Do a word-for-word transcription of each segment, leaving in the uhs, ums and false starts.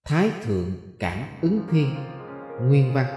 Thái thượng cảm ứng thiên. Nguyên văn.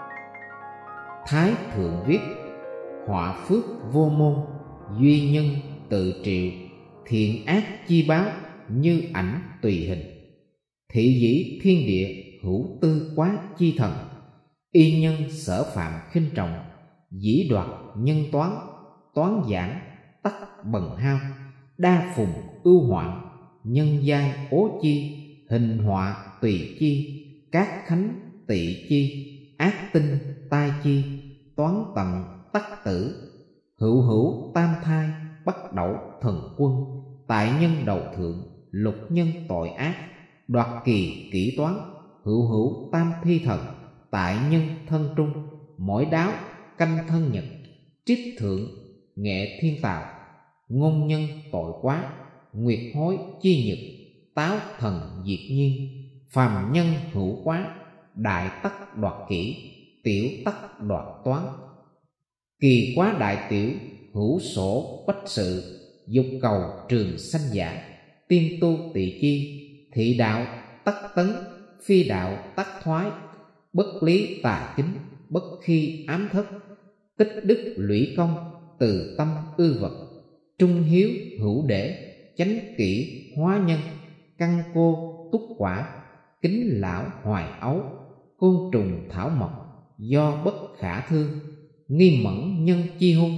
Thái thượng viết: họa phước vô môn, duy nhân tự triệu, thiện ác chi báo, như ảnh tùy hình. Thị dĩ thiên địa, hữu tư quá chi thần, y nhân sở phạm khinh trọng, dĩ đoạt nhân toán, toán giảng tắc bần hao, đa phùng ưu hoạn, nhân giai ố chi, hình họa tùy chi, cát khánh tỵ chi, ác tinh tai chi, toán tận tắc tử. Hữu hữu tam thai, bắt đẩu thần quân, tại nhân đầu thượng, lục nhân tội ác, đoạt kỳ kỹ toán. Hữu hữu tam thi thần, tại nhân thân trung, mỗi đáo canh thân nhật, trích thượng nghệ thiên tạo, ngôn nhân tội quá, nguyệt hối chi nhật, táo thần diệt nhiên, phàm nhân hữu quá, đại tắc đoạt kỹ, tiểu tắc đoạt toán. Kỳ quá đại tiểu, hữu sổ bách sự, dục cầu trường sanh giả, tiên tu tỳ chi, thị đạo tắc tấn, phi đạo tắc thoái, bất lý tà kính, bất khi ám thất, tích đức lũy công, từ tâm ư vật, trung hiếu hữu để, chánh kỷ hóa nhân, căn cô túc quả, kính lão hoài ấu, côn trùng thảo mộc, do bất khả thương, nghi mẫn nhân chi hung,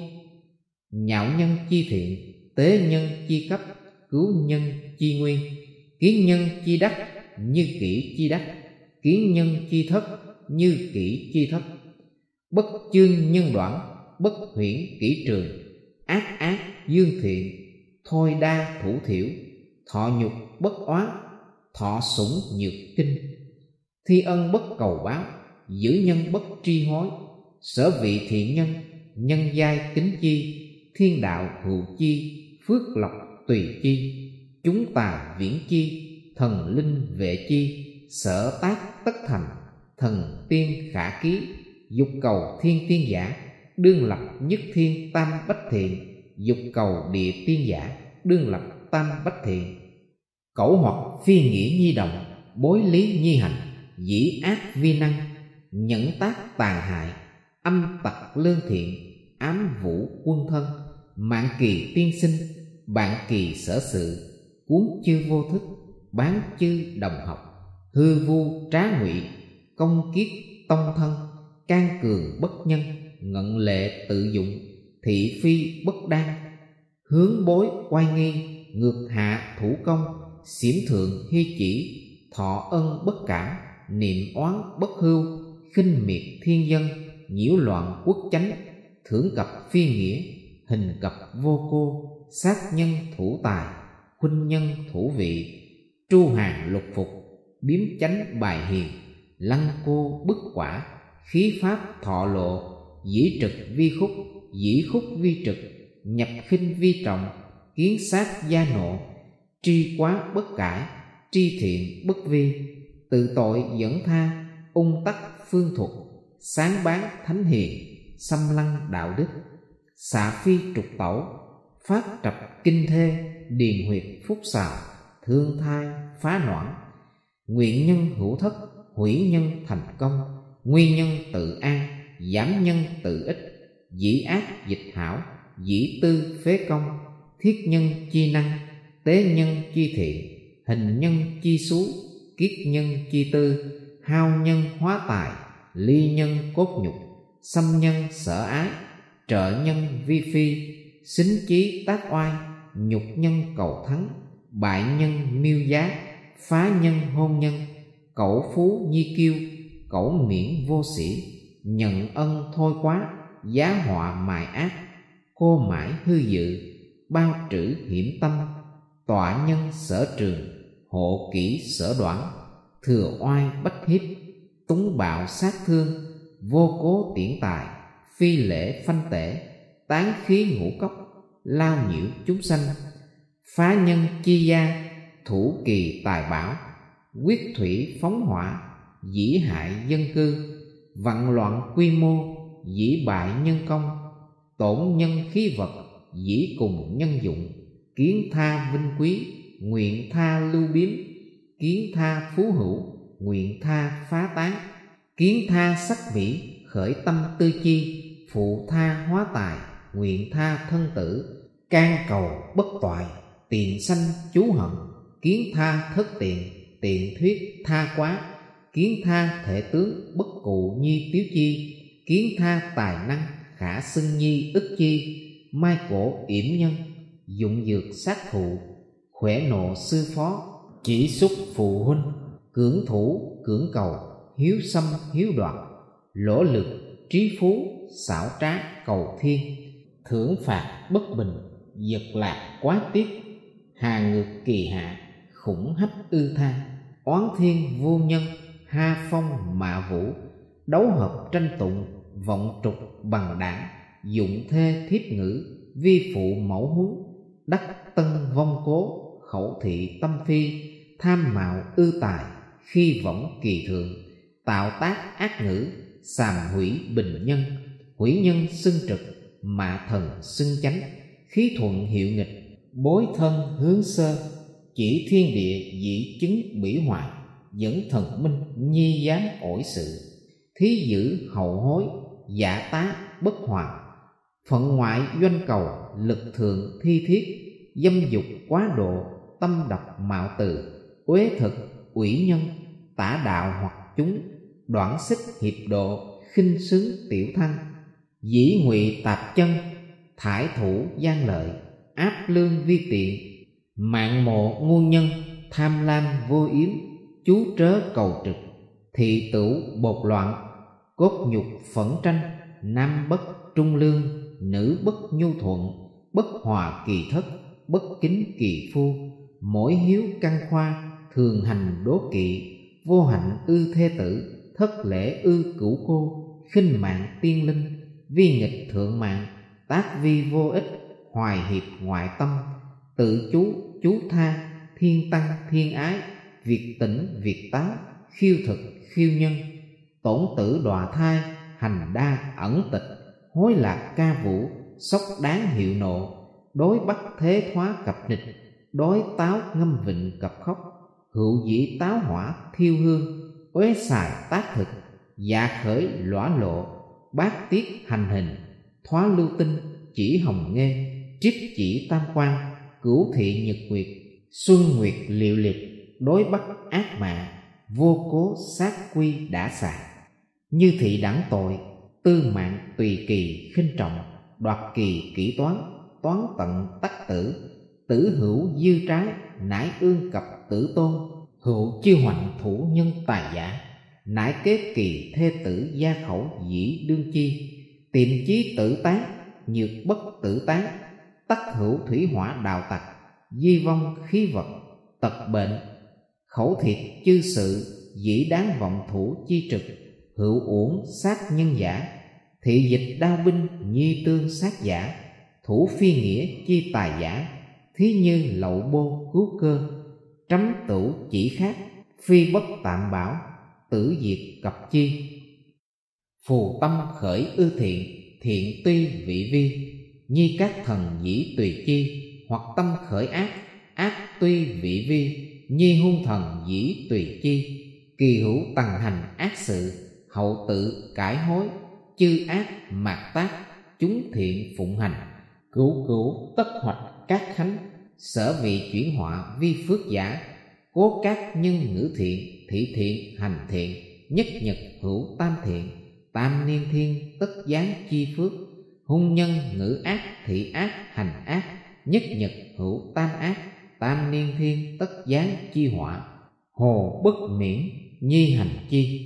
nhạo nhân chi thiện, tế nhân chi cấp, cứu nhân chi nguyên, kiến nhân chi đắc, như kỷ chi đắc, kiến nhân chi thất, như kỷ chi thất, bất chương nhân đoạn, bất huyễn kỷ trường, ác ác dương thiện, thôi đa thủ thiểu, thọ nhục bất oán, thọ sủng nhược kinh, thi ân bất cầu báo, giữ nhân bất tri hối, sở vị thiện nhân, nhân giai kính chi, thiên đạo hữu chi, phước lộc tùy chi, chúng tà viễn chi, thần linh vệ chi, sở tác tất thành, thần tiên khả ký, dục cầu thiên tiên giả, đương lập nhất thiên tam bách thiện, dục cầu địa tiên giả, đương lập tam bách thiện. Cẩu hoặc phi nghĩa nhi động, bối lý nhi hành, dĩ ác vi năng, nhẫn tác tàn hại, âm tặc lương thiện, ám vũ quân thân, mạng kỳ tiên sinh, bạn kỳ sở sự, cuốn chư vô thức, bán chư đồng học, hư vu trá ngụy, công kiết tông thân, can cường bất nhân, ngận lệ tự dụng, thị phi bất đan, hướng bối oai nghi, ngược hạ thủ công, xiểm thượng hy chỉ, thọ ân bất cảm, niệm oán bất hưu, khinh miệt thiên dân, nhiễu loạn quốc chánh, thưởng cập phi nghĩa, hình cập vô cô, sát nhân thủ tài, khuynh nhân thủ vị, tru hàng lục phục, biếm chánh bài hiền, lăng cô bức quả, khí pháp thọ lộ, dĩ trực vi khúc, dĩ khúc vi trực, nhập khinh vi trọng, kiến sát gia nộ, tri quá bất cải, tri thiện bất vi, tự tội dẫn tha, ung tắc phương thuật, sáng bán thánh hiền, xâm lăng đạo đức, xạ phi trục tẩu, phát trập kinh thê, điền huyệt phúc xào, thương thai phá noãn, nguyện nhân hữu thất, hủy nhân thành công, nguy nhân tự an, giảm nhân tự ích, dĩ ác dịch hảo, dĩ tư phế công, thiết nhân chi năng, tế nhân chi thiện, hình nhân chi xú, kiết nhân chi tư, hao nhân hóa tài, ly nhân cốt nhục, xâm nhân sở ái, trợ nhân vi phi, xính chí tác oai, nhục nhân cầu thắng, bại nhân miêu giá, phá nhân hôn nhân, cẩu phú nhi kiêu, cẩu miễn vô sĩ, nhận ân thôi quá, giá họa mài ác, cô mãi hư dự, bao trữ hiểm tâm, tọa nhân sở trường, hộ kỹ sở đoản, thừa oai bách hiếp, túng bạo sát thương, vô cố tiễn tài, phi lễ phanh tể, tán khí ngũ cốc, lao nhiễu chúng sanh, phá nhân chi gia, thủ kỳ tài bảo, quyết thủy phóng hỏa, dĩ hại dân cư, vặn loạn quy mô, dĩ bại nhân công, tổn nhân khí vật, dĩ cùng nhân dụng, kiến tha vinh quý, nguyện tha lưu biếm, kiến tha phú hữu, nguyện tha phá tán. Kiến tha sắc mỹ, khởi tâm tư chi. Phụ tha hóa tài, nguyện tha thân tử. Can cầu bất toại, tiền sanh chú hận. Kiến tha thất tiện, tiện thuyết tha quá. Kiến tha thể tướng, bất cụ nhi tiếu chi. Kiến tha tài năng, khả xưng nhi ức chi. Mai cổ yểm nhân, dụng dược sát thụ. Khỏe nộ sư phó, chỉ xúc phụ huynh. Cưỡng thủ cưỡng cầu, hiếu xâm hiếu đoạt. Lỗ lực trí phú, xảo trá cầu thiên. Thưởng phạt bất bình, giật lạc quá tiếc. Hà ngược kỳ hạ, khủng hách ư tha. Oán thiên vô nhân, ha phong mạ vũ. Đấu hợp tranh tụng, vọng trục bằng đảng. Dụng thê thiếp ngữ, vi phụ mẫu huấn. Đắc tân vong cố, khẩu thị tâm phi. Tham mạo ư tài, khi võng kỳ thượng. Tạo tác ác ngữ, sàm hủy bình nhân. Hủy nhân xưng trực, mạ thần xưng chánh. Khí thuận hiệu nghịch, bối thân hướng sơ. Chỉ thiên địa dĩ chứng bỉ hoại. Dẫn thần minh nhi giám ổi sự. Thí giữ hậu hối, giả tá bất hoàng. Phận ngoại doanh cầu, lực thường thi thiết. Dâm dục quá độ, tâm độc mạo từ. Uế thực ủy nhân, tả đạo hoặc chúng. Đoạn xích hiệp độ, khinh xướng tiểu thăng. Dĩ ngụy tạp chân, thải thủ gian lợi. Áp lương vi tiện, mạng mộ ngu nhân. Tham lam vô yếm, chú trớ cầu trực. Thị tửu bột loạn, cốt nhục phẫn tranh. Nam bất trung lương, nữ bất nhu thuận. Bất hòa kỳ thất, bất kính kỳ phu. Mỗi hiếu căn khoa, thường hành đố kỵ. Vô hạnh ư thê tử, thất lễ ư cửu cô. Khinh mạng tiên linh, vi nghịch thượng mạng. Tác vi vô ích, hoài hiệp ngoại tâm. Tự chú chú tha, thiên tăng thiên ái. Việc tỉnh việc táo, khiêu thực khiêu nhân. Tổn tử đọa thai, hành đa ẩn tịch. Hối lạc ca vũ, sốc đáng hiệu nộ. Đối bắt thế thoá cập nịch, đối táo ngâm vịnh cập khóc. Hữu dĩ táo hỏa thiêu hương, uế xài tác thực. Dạ khởi lõa lộ, bát tiết hành hình. Thoá lưu tinh, chỉ hồng nghê. Trích chỉ tam quan, cửu thị nhật nguyệt. Xuân nguyệt liệu liệt, đối bắt ác mạ. Vô cố sát quy đã xạ. Như thị đẳng tội, tư mạng tùy kỳ khinh trọng. Đoạt kỳ kỹ toán, toán tận tắc tử. Tử hữu dư trái, nãi ương cập tử tôn. Hữu chiêu hoành thủ nhân tài giả. Nãi kế kỳ thê tử gia khẩu dĩ đương chi. Tiệm chí tử tán, nhược bất tử tán. Tắc hữu thủy hỏa đào tặc, di vong khí vật. Tật bệnh, khẩu thiệt chư sự, dĩ đáng vọng thủ chi trực. Hữu uổng sát nhân giả, thị dịch đao binh nhi tương sát giả. Thủ phi nghĩa chi tài giả, thí như lậu bô cứu cơ. Trắm tửu chỉ khác, phi bất tạm bảo, tử diệt cập chi. Phù tâm khởi ư thiện, thiện tuy vị vi. Nhi các thần dĩ tùy chi, hoặc tâm khởi ác, ác tuy vị vi. Nhi hung thần dĩ tùy chi, kỳ hữu tầng hành ác sự. Hậu tự cải hối, chư ác mạt tác, chúng thiện phụng hành. Cửu cửu tất hoạch các khánh, sở vị chuyển họa vi phước giả. Cố các nhân ngữ thiện, thị thiện hành thiện. Nhất nhật hữu tam thiện, tam niên thiên tất giáng chi phước. Hung nhân ngữ ác, thị ác hành ác. Nhất nhật hữu tam ác, tam niên thiên tất giáng chi họa. Hồ bất miễn, nhi hành chi.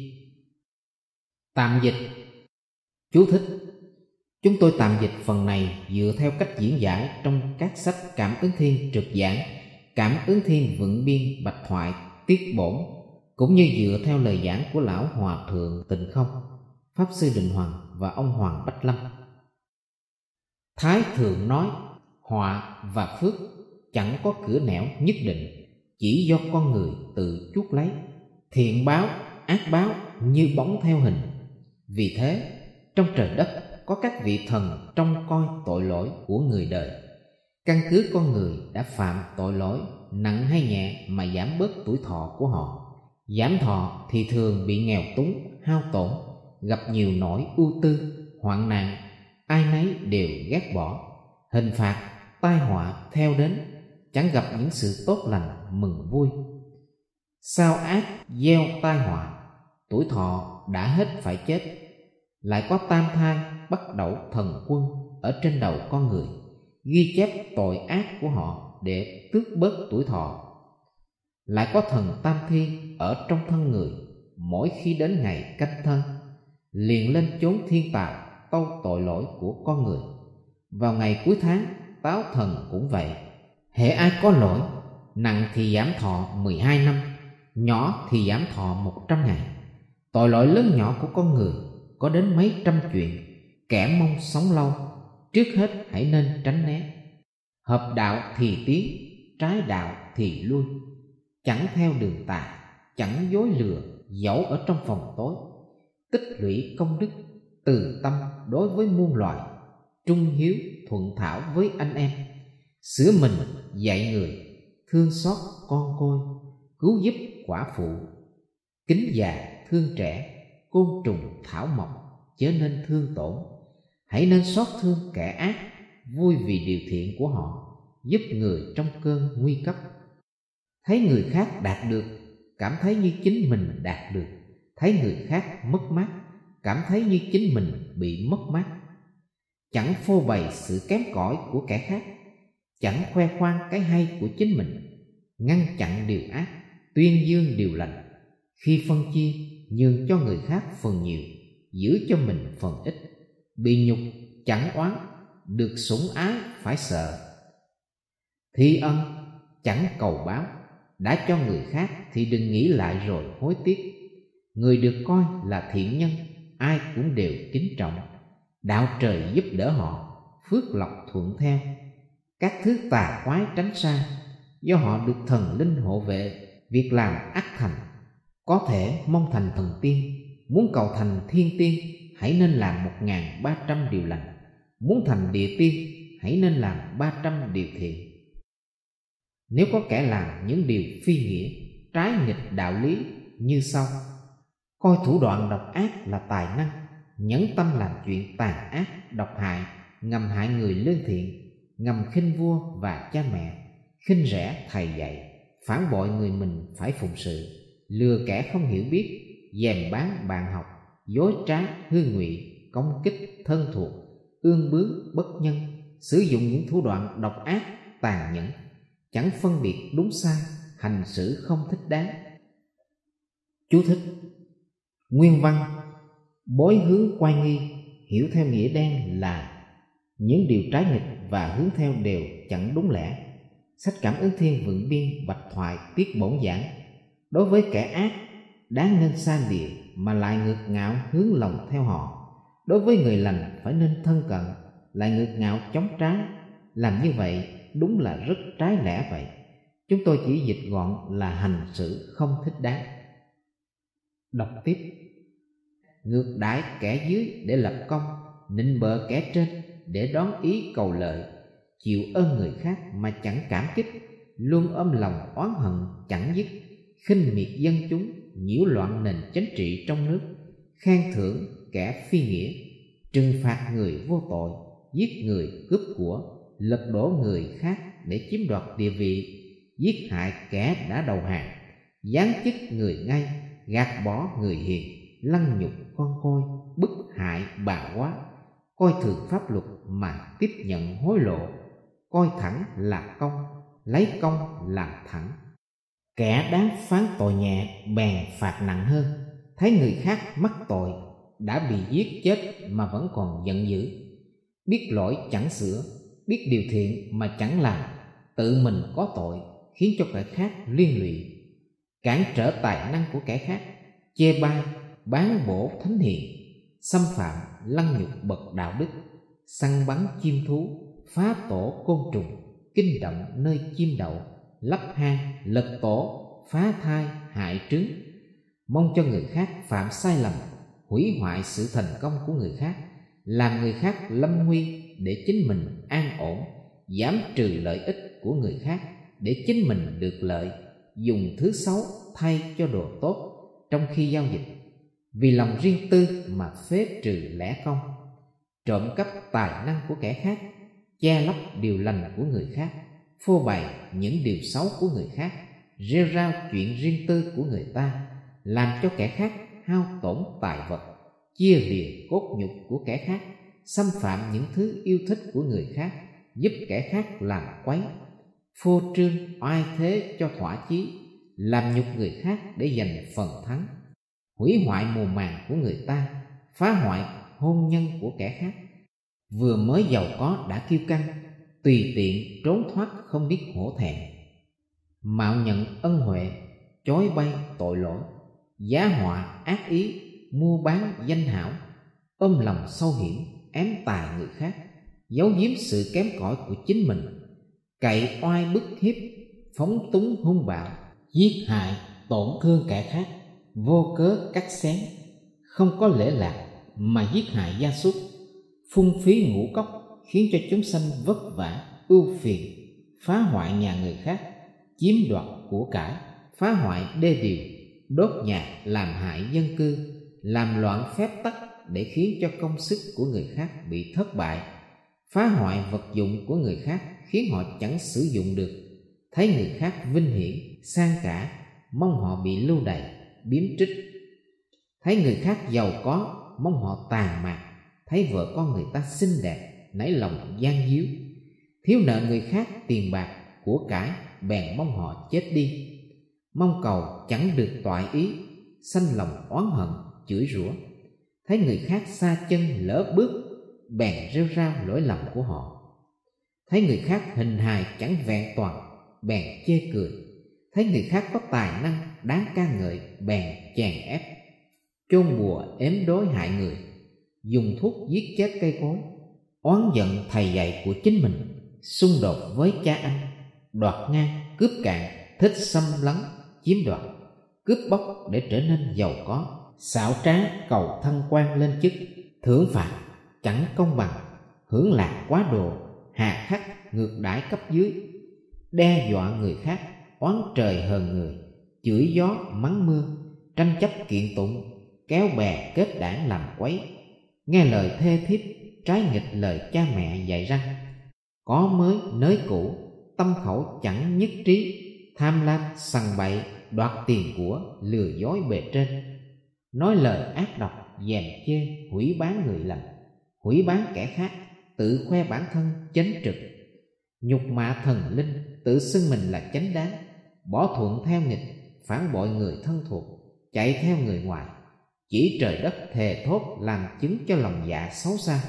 Tạm dịch. Chú thích: chúng tôi tạm dịch phần này dựa theo cách diễn giải trong các sách Cảm ứng thiên trực giảng, Cảm ứng thiên vựng biên bạch thoại tiết bổn, cũng như dựa theo lời giảng của lão Hòa thượng Tịnh Không, Pháp sư Định Hoàng và ông Hoàng Bách Lâm. Thái thường nói, họa và phước chẳng có cửa nẻo nhất định, chỉ do con người tự chuốc lấy. Thiện báo, ác báo như bóng theo hình. Vì thế, trong trời đất có các vị thần trông coi tội lỗi của người đời. Căn cứ con người đã phạm tội lỗi nặng hay nhẹ mà giảm bớt tuổi thọ của họ. Giảm thọ thì thường bị nghèo túng, hao tổn, gặp nhiều nỗi ưu tư, hoạn nạn, ai nấy đều ghét bỏ. Hình phạt, tai họa theo đến, chẳng gặp những sự tốt lành mừng vui. Sao ác gieo tai họa, tuổi thọ đã hết phải chết. Lại có tam thai bắt đẩu thần quân ở trên đầu con người, ghi chép tội ác của họ để tước bớt tuổi thọ. Lại có thần tam thiên ở trong thân người, mỗi khi đến ngày canh thân, liền lên chốn thiên tào tâu tội lỗi của con người. Vào ngày cuối tháng, táo thần cũng vậy. Hễ ai có lỗi, nặng thì giảm thọ mười hai năm, nhỏ thì giảm thọ một trăm ngày. Tội lỗi lớn nhỏ của con người có đến mấy trăm chuyện. Kẻ mong sống lâu, trước hết hãy nên tránh né. Hợp đạo thì tiến, trái đạo thì lui. Chẳng theo đường tà, chẳng dối lừa, dẫu ở trong phòng tối. Tích lũy công đức, từ tâm đối với muôn loài, trung hiếu thuận thảo với anh em. Sửa mình dạy người, thương xót con côi, cứu giúp quả phụ. Kính già thương trẻ, côn trùng thảo mộc, chớ nên thương tổn. Hãy nên xót thương kẻ ác, vui vì điều thiện của họ, giúp người trong cơn nguy cấp. Thấy người khác đạt được, cảm thấy như chính mình đạt được. Thấy người khác mất mát, cảm thấy như chính mình bị mất mát. Chẳng phô bày sự kém cỏi của kẻ khác, chẳng khoe khoang cái hay của chính mình. Ngăn chặn điều ác, tuyên dương điều lành. Khi phân chia, nhường cho người khác phần nhiều, giữ cho mình phần ít. Bị nhục chẳng oán, được sủng ái phải sợ. Thi ân chẳng cầu báo, đã cho người khác thì đừng nghĩ lại rồi hối tiếc. Người được coi là thiện nhân, ai cũng đều kính trọng. Đạo trời giúp đỡ họ, phước lộc thuận theo. Các thứ tà quái tránh xa, do họ được thần linh hộ vệ. Việc làm ắt thành, có thể mong thành thần tiên. Muốn cầu thành thiên tiên, hãy nên làm một ngàn ba trăm điều lành. Muốn thành địa tiên, hãy nên làm ba trăm điều thiện. Nếu có kẻ làm những điều phi nghĩa, trái nghịch đạo lý như sau: coi thủ đoạn độc ác là tài năng, nhẫn tâm làm chuyện tàn ác, độc hại, ngầm hại người lương thiện, ngầm khinh vua và cha mẹ, khinh rẻ thầy dạy, phản bội người mình phải phụng sự, lừa kẻ không hiểu biết, dèm bán bạn học, dối trá hư ngụy, công kích thân thuộc, ương bướng bất nhân, sử dụng những thủ đoạn độc ác tàn nhẫn, chẳng phân biệt đúng sai, hành xử không thích đáng. Chú thích: Nguyên văn: bối hướng quay nghi, hiểu theo nghĩa đen là những điều trái nghịch và hướng theo đều chẳng đúng lẽ. Sách Cảm Ứng Thiên vựng biên bạch thoại tiết bổn giảng. Đối với kẻ ác, đáng nên xa lìa mà lại ngược ngạo hướng lòng theo họ. Đối với người lành phải nên thân cận, lại ngược ngạo chống trái. Làm như vậy đúng là rất trái lẽ vậy. Chúng tôi chỉ dịch gọn là hành xử không thích đáng. Đọc tiếp: ngược đãi kẻ dưới để lập công, nịnh bợ kẻ trên để đón ý cầu lợi, chịu ơn người khác mà chẳng cảm kích, luôn ôm lòng oán hận chẳng dứt, khinh miệt dân chúng, nhiễu loạn nền chính trị trong nước, khen thưởng kẻ phi nghĩa, trừng phạt người vô tội, giết người cướp của, lật đổ người khác để chiếm đoạt địa vị, giết hại kẻ đã đầu hàng, giáng chức người ngay, gạt bỏ người hiền, lăng nhục con côi, bức hại bà quá, coi thường pháp luật mà tiếp nhận hối lộ, coi thẳng là công, lấy công làm thẳng. Kẻ đáng phán tội nhẹ bèn phạt nặng hơn, thấy người khác mắc tội đã bị giết chết mà vẫn còn giận dữ, biết lỗi chẳng sửa, biết điều thiện mà chẳng làm, tự mình có tội khiến cho kẻ khác liên lụy, cản trở tài năng của kẻ khác, chê bai, bán bổ thánh hiền, xâm phạm lăng nhục bậc đạo đức, săn bắn chim thú, phá tổ côn trùng, kinh động nơi chim đậu, lấp hang, lật tổ, phá thai, hại trứng, mong cho người khác phạm sai lầm, hủy hoại sự thành công của người khác, làm người khác lâm nguy để chính mình an ổn, giảm trừ lợi ích của người khác để chính mình được lợi, dùng thứ xấu thay cho đồ tốt trong khi giao dịch, vì lòng riêng tư mà phế trừ lẽ công, trộm cắp tài năng của kẻ khác, che lấp điều lành của người khác, phô bày những điều xấu của người khác, rêu rao chuyện riêng tư của người ta, làm cho kẻ khác hao tổn tài vật, chia lìa cốt nhục của kẻ khác, xâm phạm những thứ yêu thích của người khác, giúp kẻ khác làm quấy, phô trương oai thế cho thỏa chí, làm nhục người khác để giành phần thắng, hủy hoại mùa màng của người ta, phá hoại hôn nhân của kẻ khác. Vừa mới giàu có đã kiêu căng, tùy tiện trốn thoát không biết hổ thẹn, mạo nhận ân huệ, chối bay tội lỗi, giá họa ác ý, mua bán danh hảo, ôm lòng sâu hiểm, ém tài người khác, giấu giếm sự kém cỏi của chính mình, cậy oai bức hiếp, phóng túng hung bạo, giết hại tổn thương kẻ khác, vô cớ cắt xén, không có lễ lạc mà giết hại gia súc, phung phí ngũ cốc khiến cho chúng sanh vất vả ưu phiền, phá hoại nhà người khác, chiếm đoạt của cải, phá hoại đê điều, đốt nhà làm hại dân cư, làm loạn phép tắc để khiến cho công sức của người khác bị thất bại, phá hoại vật dụng của người khác khiến họ chẳng sử dụng được, thấy người khác vinh hiển sang cả, mong họ bị lưu đày biếm trích, thấy người khác giàu có mong họ tàn mạt, thấy vợ con người ta xinh đẹp nảy lòng gian díu, thiếu nợ người khác tiền bạc của cải bèn mong họ chết đi, mong cầu chẳng được toại ý, sanh lòng oán hận chửi rủa, thấy người khác xa chân lỡ bước bèn rêu rao lỗi lầm của họ, thấy người khác hình hài chẳng vẹn toàn bèn chê cười, thấy người khác có tài năng đáng ca ngợi bèn chèn ép, chôn bùa ếm đối hại người, dùng thuốc giết chết cây cối, oán giận thầy dạy của chính mình, xung đột với cha anh, đoạt ngang cướp cạn, thích xâm lấn chiếm đoạt, cướp bóc để trở nên giàu có, xảo trá cầu thăng quan lên chức, thưởng phạt chẳng công bằng, hưởng lạc quá độ, hà khắc ngược đãi cấp dưới, đe dọa người khác, oán trời hờn người, chửi gió mắng mưa, tranh chấp kiện tụng, kéo bè kết đảng làm quấy, nghe lời thê thiếp trái nghịch lời cha mẹ dạy răng, có mới nới cũ, tâm khẩu chẳng nhất trí, tham lam sằng bậy, đoạt tiền của, lừa dối bề trên, nói lời ác độc, dèm chê, hủy bán người lành, hủy bán kẻ khác, tự khoe bản thân chánh trực, nhục mạ thần linh, tự xưng mình là chánh đáng, bỏ thuận theo nghịch, phản bội người thân thuộc, chạy theo người ngoài, chỉ trời đất thề thốt làm chứng cho lòng dạ xấu xa,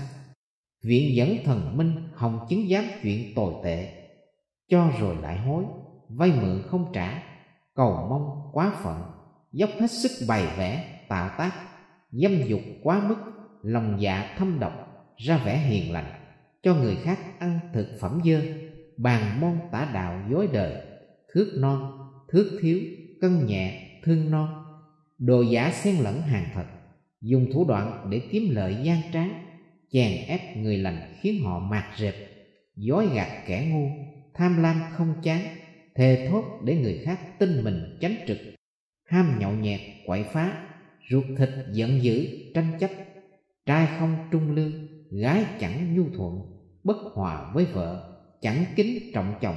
viện dẫn thần minh hòng chứng giám chuyện tồi tệ, cho rồi lại hối, vay mượn không trả, cầu mong quá phận, dốc hết sức bày vẽ tạo tác, dâm dục quá mức, lòng dạ thâm độc, ra vẻ hiền lành, cho người khác ăn thực phẩm dơ, bàn môn tả đạo dối đời, thước non thước thiếu, cân nhẹ thương non, đồ giả xen lẫn hàng thật, dùng thủ đoạn để kiếm lợi gian trá, chèn ép người lành khiến họ mạt rệp, dối gạt kẻ ngu, tham lam không chán, thề thốt để người khác tin mình chánh trực, ham nhậu nhẹt quậy phá, ruột thịt giận dữ tranh chấp, trai không trung lương, gái chẳng nhu thuận, bất hòa với vợ, chẳng kính trọng chồng,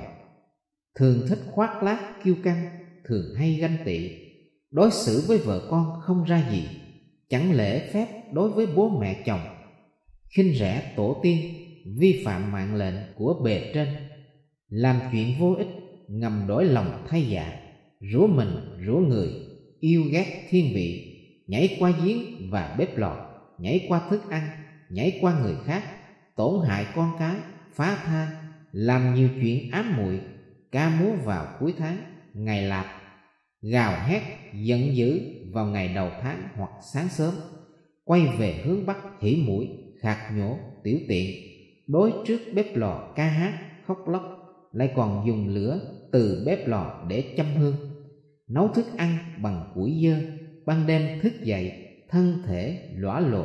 thường thích khoác lác kiêu căng, thường hay ganh tị, đối xử với vợ con không ra gì, chẳng lễ phép đối với bố mẹ chồng, khinh rẻ tổ tiên, vi phạm mạng lệnh của bề trên, làm chuyện vô ích, ngầm đổi lòng thay dạ, rủa mình rủa người, yêu ghét thiên vị, nhảy qua giếng và bếp lò, nhảy qua thức ăn, nhảy qua người khác, tổn hại con cái, phá tha, làm nhiều chuyện ám muội, ca múa vào cuối tháng, ngày lạp, gào hét giận dữ vào ngày đầu tháng hoặc sáng sớm, quay về hướng bắc hỉ mũi, khạc nhổ, tiểu tiện, đối trước bếp lò ca hát khóc lóc, lại còn dùng lửa từ bếp lò để châm hương, nấu thức ăn bằng củi dơ, ban đêm thức dậy thân thể lõa lộ,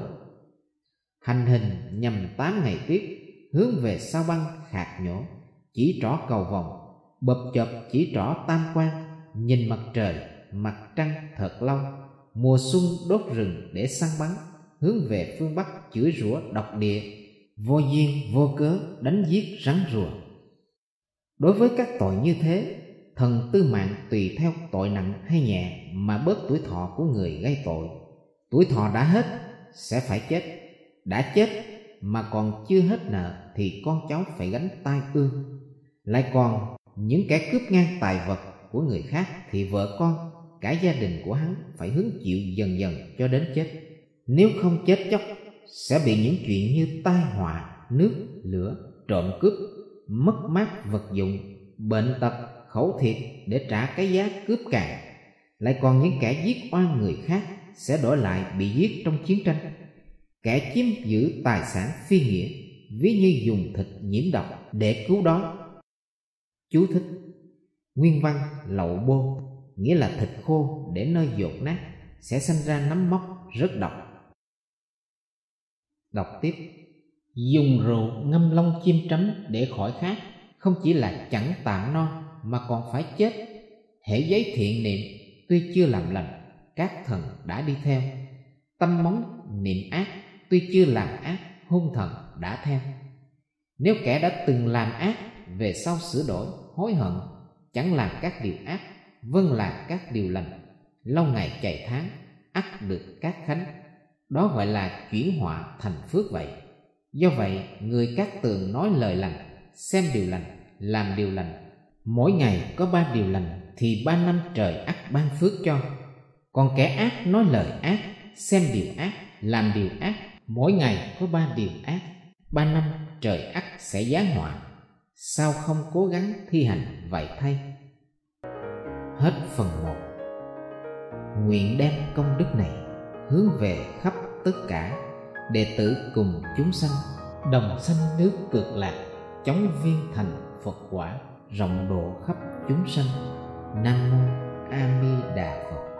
hành hình nhằm tám ngày tiết, hướng về sao băng khạc nhổ, chỉ trỏ cầu vồng, bập chợp chỉ trỏ tam quan, nhìn mặt trời mặt trăng thật lâu. Mùa xuân đốt rừng để săn bắn, hướng về phương Bắc chửi rủa độc địa, vô duyên vô cớ đánh giết rắn rùa. Đối với các tội như thế, thần tư mạng tùy theo tội nặng hay nhẹ mà bớt tuổi thọ của người gây tội. Tuổi thọ đã hết sẽ phải chết, đã chết mà còn chưa hết nợ thì con cháu phải gánh tai ương. Lại còn những kẻ cướp ngang tài vật của người khác thì vợ con, cả gia đình của hắn phải hứng chịu dần dần cho đến chết. Nếu không chết chóc sẽ bị những chuyện như tai họa, nước, lửa, trộm cướp, mất mát vật dụng, bệnh tật, khẩu thiệt để trả cái giá cướp càn. Lại còn những kẻ giết oan người khác sẽ đổi lại bị giết trong chiến tranh. Kẻ chiếm giữ tài sản phi nghĩa, ví như dùng thịt nhiễm độc để cứu đói. Chú thích: nguyên văn lậu bô, nghĩa là thịt khô để nơi dột nát sẽ sinh ra nấm mốc rất độc. Đọc tiếp: dùng rượu ngâm lông chim trắm để khỏi khát, không chỉ là chẳng tạm no mà còn phải chết. Hễ giấy thiện niệm tuy chưa làm lành, các thần đã đi theo. Tâm móng niệm ác tuy chưa làm ác, hung thần đã theo. Nếu kẻ đã từng làm ác về sau sửa đổi, hối hận, chẳng làm các điều ác, vâng làm các điều lành, lâu ngày chạy tháng, ắt được các khánh. Đó gọi là chuyển họa thành phước vậy. Do vậy, người Cát Tường nói lời lành, xem điều lành, làm điều lành. Mỗi ngày có ba điều lành thì ba năm trời ắt ban phước cho. Còn kẻ ác nói lời ác, xem điều ác, làm điều ác, mỗi ngày có ba điều ác, ba năm trời ắt sẽ giáng họa. Sao không cố gắng thi hành vậy thay? Hết phần một. Nguyện đem công đức này hướng về khắp tất cả đệ tử cùng chúng sanh, đồng sanh nước cực lạc, chóng viên thành Phật quả, rộng độ khắp chúng sanh. Nam mô A Di Đà Phật.